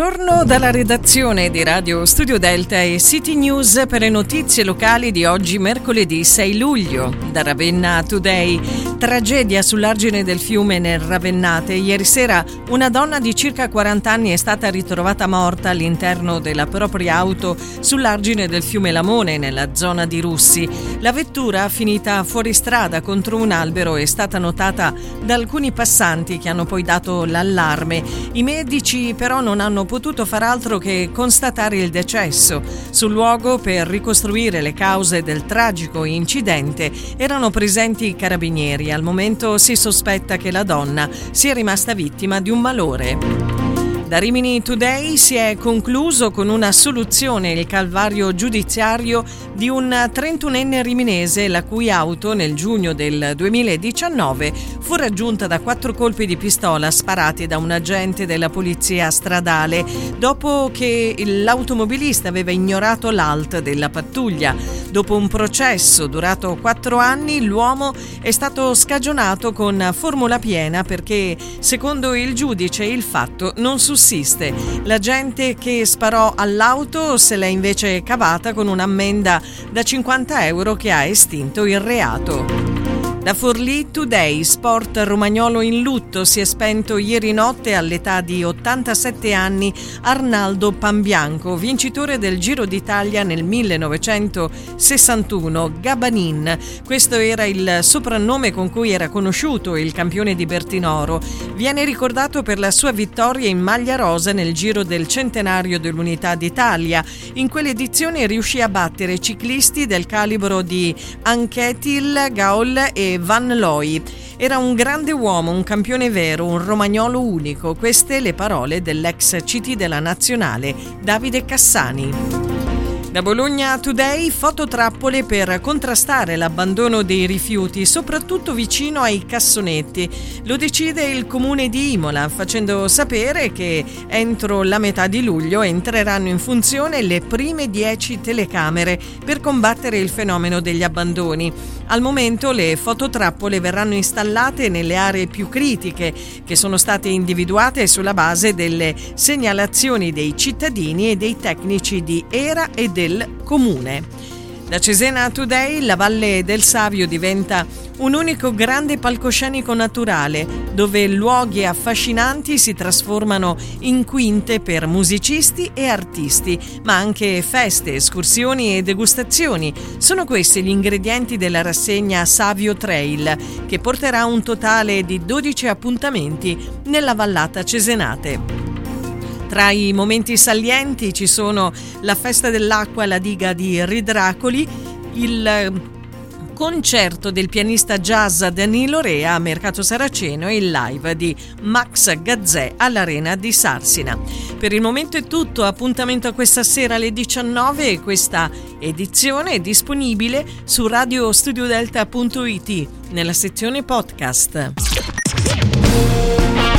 Buongiorno dalla redazione di Radio Studio Delta e City News per le notizie locali di oggi mercoledì 6 luglio. Da Ravenna Today. Tragedia sull'argine del fiume nel Ravennate. Ieri sera una donna di circa 40 anni è stata ritrovata morta all'interno della propria auto sull'argine del fiume Lamone nella zona di Russi. La vettura, finita fuori strada contro un albero, è stata notata da alcuni passanti che hanno poi dato l'allarme. I medici però non hanno potuto far altro che constatare il decesso. Sul luogo, per ricostruire le cause del tragico incidente, erano presenti i carabinieri. Al momento si sospetta che la donna sia rimasta vittima di un malore. Da Rimini Today si è concluso con una soluzione il calvario giudiziario di un 31enne riminese la cui auto nel giugno del 2019 fu raggiunta da 4 colpi di pistola sparati da un agente della polizia stradale dopo che l'automobilista aveva ignorato l'alt della pattuglia. Dopo un processo durato 4 anni, l'uomo è stato scagionato con formula piena perché, secondo il giudice, il fatto non sussiste. L'agente che sparò all'auto se l'è invece cavata con un'ammenda da 50 euro che ha estinto il reato. Da Forlì Today, sport romagnolo in lutto, si è spento ieri notte all'età di 87 anni Arnaldo Panbianco, vincitore del Giro d'Italia nel 1961, Gabanin. Questo era il soprannome con cui era conosciuto il campione di Bertinoro. Viene ricordato per la sua vittoria in maglia rosa nel Giro del centenario dell'Unità d'Italia. In quell'edizione riuscì a battere ciclisti del calibro di Anquetil, Gaul e Van Looy. Era un grande uomo, un campione vero, un romagnolo unico. Queste le parole dell'ex CT della Nazionale, Davide Cassani. Da Bologna Today, fototrappole per contrastare l'abbandono dei rifiuti, soprattutto vicino ai cassonetti. Lo decide il comune di Imola, facendo sapere che entro la metà di luglio entreranno in funzione le prime 10 telecamere per combattere il fenomeno degli abbandoni. Al momento le fototrappole verranno installate nelle aree più critiche, che sono state individuate sulla base delle segnalazioni dei cittadini e dei tecnici di ERA e del comune. Da Cesena Today, la Valle del Savio diventa un unico grande palcoscenico naturale, dove luoghi affascinanti si trasformano in quinte per musicisti e artisti, ma anche feste, escursioni e degustazioni. Sono questi gli ingredienti della rassegna Savio Trail, che porterà un totale di 12 appuntamenti nella vallata cesenate. Tra i momenti salienti ci sono la festa dell'acqua alla diga di Ridracoli, il concerto del pianista jazz Danilo Rea a Mercato Saraceno e il live di Max Gazzè all'Arena di Sarsina. Per il momento è tutto, appuntamento a questa sera alle 19 e questa edizione è disponibile su radiostudiodelta.it nella sezione podcast.